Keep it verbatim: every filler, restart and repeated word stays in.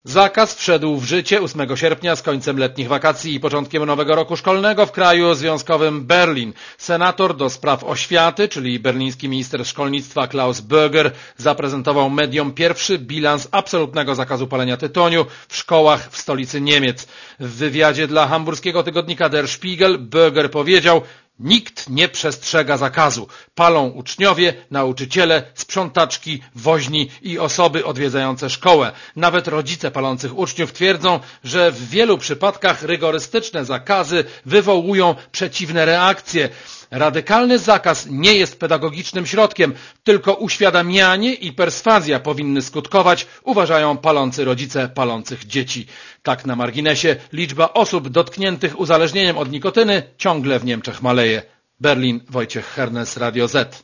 Zakaz wszedł w życie ósmego sierpnia z końcem letnich wakacji i początkiem nowego roku szkolnego w kraju związkowym Berlin. Senator do spraw oświaty, czyli berliński minister szkolnictwa Klaus Böger, zaprezentował mediom pierwszy bilans absolutnego zakazu palenia tytoniu w szkołach w stolicy Niemiec. W wywiadzie dla hamburskiego tygodnika Der Spiegel Böger powiedział: nikt nie przestrzega zakazu. Palą uczniowie, nauczyciele, sprzątaczki, woźni i osoby odwiedzające szkołę. Nawet rodzice palących uczniów twierdzą, że w wielu przypadkach rygorystyczne zakazy wywołują przeciwne reakcje. Radykalny zakaz nie jest pedagogicznym środkiem, tylko uświadamianie i perswazja powinny skutkować, uważają palący rodzice palących dzieci. Tak na marginesie, liczba osób dotkniętych uzależnieniem od nikotyny ciągle w Niemczech maleje. Berlin, Wojciech Hernes, Radio Z.